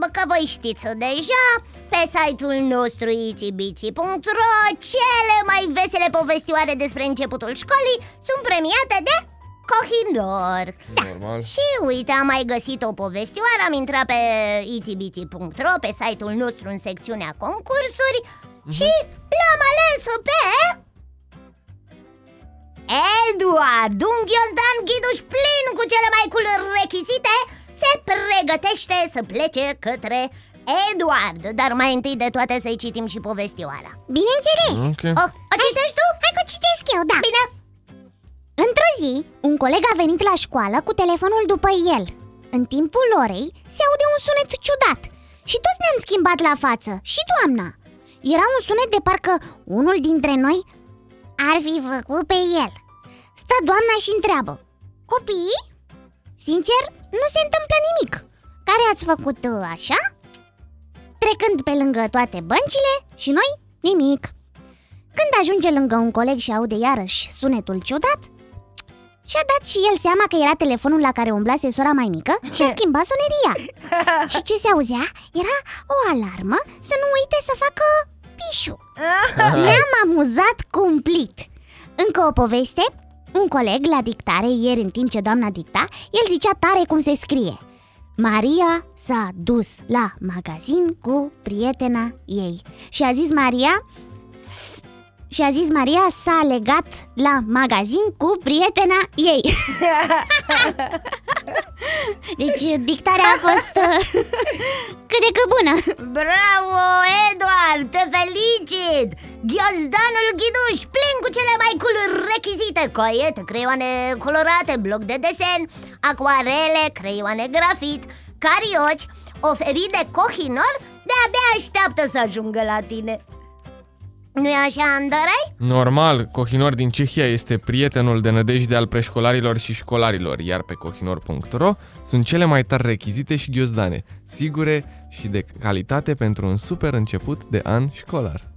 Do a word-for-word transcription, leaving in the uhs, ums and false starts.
că voi știți deja, pe site-ul nostru itsy bitsy punct ro cele mai vesele povestioare despre începutul școlii sunt premiate de Kohinoor. Da. Și uite, am mai găsit o povestioară, am intrat pe itsy bitsy punct ro, pe site-ul nostru în secțiunea concursuri, mm-hmm. și l-am ales pe Eduard, un ghiozdan ghiduș plin cu cele mai cool rechizite, se pregătește să plece către Eduard. Dar mai întâi de toate să-i citim și povestioara. Bineînțeles. Okay. O, o citești tu? Hai că citesc eu, da. Bine. Într-o zi, un coleg a venit la școală cu telefonul după el. În timpul orei se aude un sunet ciudat și toți ne-am schimbat la față, și doamna. Era un sunet de parcă unul dintre noi ar fi făcut pe el. Stă doamna și întreabă: copii? Sincer, nu se întâmplă nimic. Care ați făcut așa? Trecând pe lângă toate băncile și noi, nimic. Când ajunge lângă un coleg și aude iarăși sunetul ciudat, și-a dat și el seama că era telefonul la care umblase sora mai mică și a schimbat soneria. Și ce se auzea era o alarmă să nu uite să facă pișu. Ne-am amuzat cumplit. Încă o poveste. Un coleg la dictare ieri, în timp ce doamna dicta, el zicea tare cum se scrie: Maria s-a dus la magazin cu prietena ei. Și a zis Maria Și a zis Maria s-a legat la magazin cu prietena ei. Deci dictarea a fost uh, cât de cât bună. Bravo, Eduard, te felicit! Ghiozdanul ghiduș plin cu cele mai cool rechizite: coiete, creioane colorate, bloc de desen, acuarele, creioane grafit, carioci, oferit de Kohinoor, de-abia așteaptă să ajungă la tine. Nu-i așa, Andrei? Normal, Kohinoor din Cehia este prietenul de nădejde al preșcolarilor și școlarilor, iar pe kohinoor punct ro sunt cele mai tari rechizite și ghiozdane, sigure și de calitate pentru un super început de an școlar.